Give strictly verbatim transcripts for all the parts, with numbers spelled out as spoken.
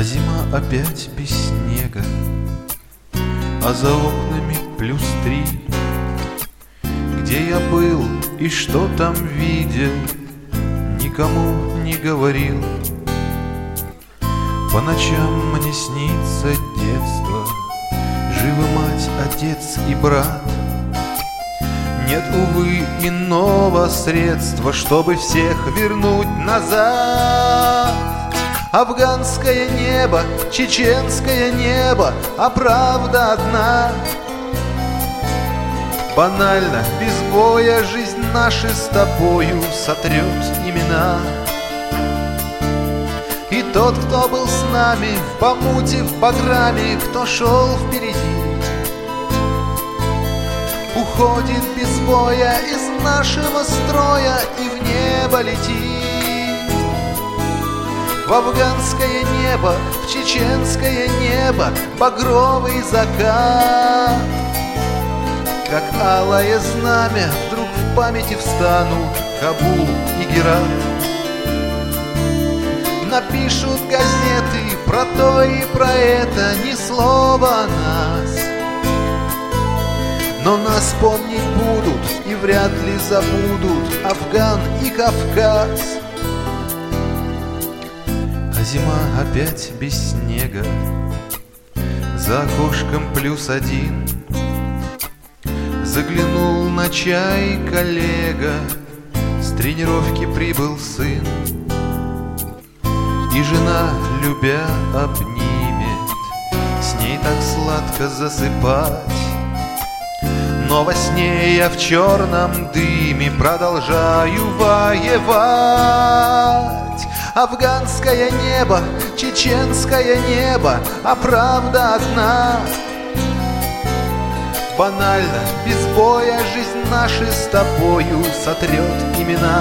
зима опять без снега, а за окнами плюс три. Где я был и что там видел, никому не говорил. По ночам мне снится детство, живы мать, отец и брат. Нет, увы, иного средства, чтобы всех вернуть назад. Афганское небо, чеченское небо, а правда одна. Банально, без боя жизнь наша с тобою сотрет имена. И тот, кто был с нами в помуте, в пограме, кто шел впереди, уходит без боя из нашего строя и в небо летит. В афганское небо, в чеченское небо багровый закат. Как алое знамя вдруг в памяти встанут Кабул и Герат. Напишут газеты про то и про это, ни слова о нас. Но нас помнить будут и вряд ли забудут Афган и Кавказ. А зима опять без снега, за окошком плюс один. Заглянул на чай коллега, с тренировки прибыл сын. И жена, любя, обнимет, с ней так сладко засыпать. Но во сне я в черном дыме продолжаю воевать. Афганское небо, чеченское небо, а правда одна. Банально, без боя жизнь наша с тобою сотрет имена.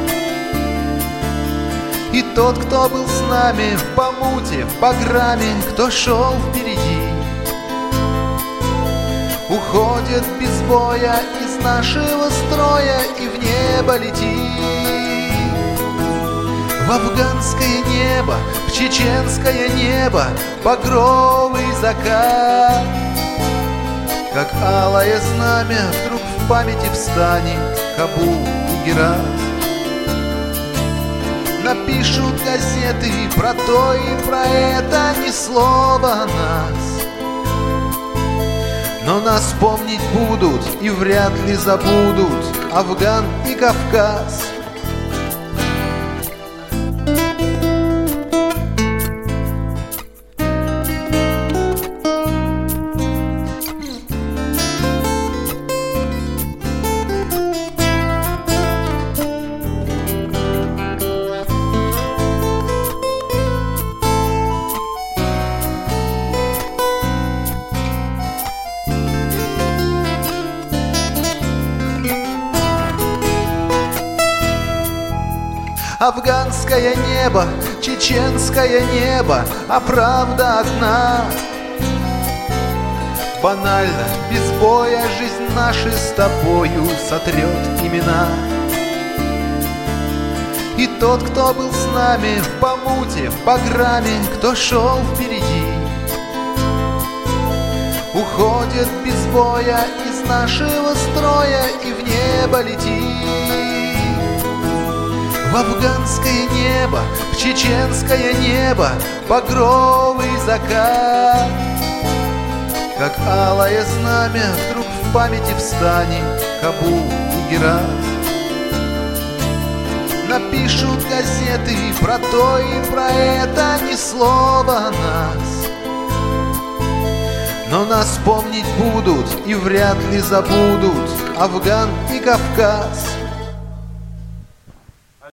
И тот, кто был с нами в помуте, в пограме, кто шел впереди, уходит без боя из нашего строя и в небо летит. В афганское небо, в чеченское небо багровый закат. Как алое знамя вдруг в памяти встанет Кабул и Герат. Напишут газеты про то и про это, ни слова о нас. Но нас помнить будут и вряд ли забудут Афган и Кавказ. Афганское небо, чеченское небо, а правда одна. Банально, без боя жизнь наша с тобою сотрет имена. И тот, кто был с нами в помуте, в пограме, кто шел впереди, уходит без боя из нашего строя и в небо летит. В афганское небо, в чеченское небо багровый закат. Как алое знамя вдруг в памяти встанет Кабул и Герат. Напишут газеты про то и про это, ни слова о нас. Но нас помнить будут и вряд ли забудут Афган и Кавказ.